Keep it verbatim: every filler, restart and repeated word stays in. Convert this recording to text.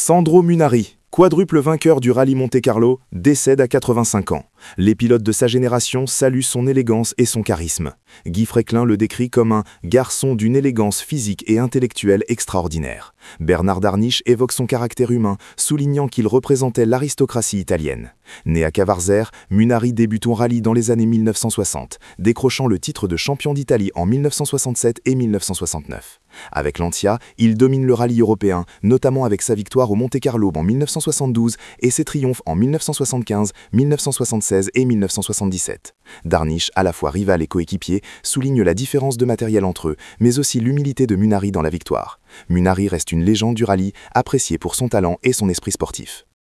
Sandro Munari, quadruple vainqueur du rallye Monte-Carlo, décède à quatre-vingt-cinq ans. Les pilotes de sa génération saluent son élégance et son charisme. Guy Fréquelin le décrit comme un garçon d'une élégance physique et intellectuelle extraordinaire. Bernard Darniche évoque son caractère humain, soulignant qu'il représentait l'aristocratie italienne. Né à Cavarzer, Munari débute au rallye dans les années mille neuf cent soixante, décrochant le titre de champion d'Italie en mille neuf cent soixante-sept et mille neuf cent soixante-neuf. Avec Lancia, il domine le rallye européen, notamment avec sa victoire au Monte-Carlo en mille neuf cent soixante-douze et ses triomphes en mille neuf cent soixante-quinze, mille neuf cent soixante-seize et mille neuf cent soixante-dix-sept. Darniche, à la fois rival et coéquipier, souligne la différence de matériel entre eux, mais aussi l'humilité de Munari dans la victoire. Munari reste une légende du rallye, appréciée pour son talent et son esprit sportif.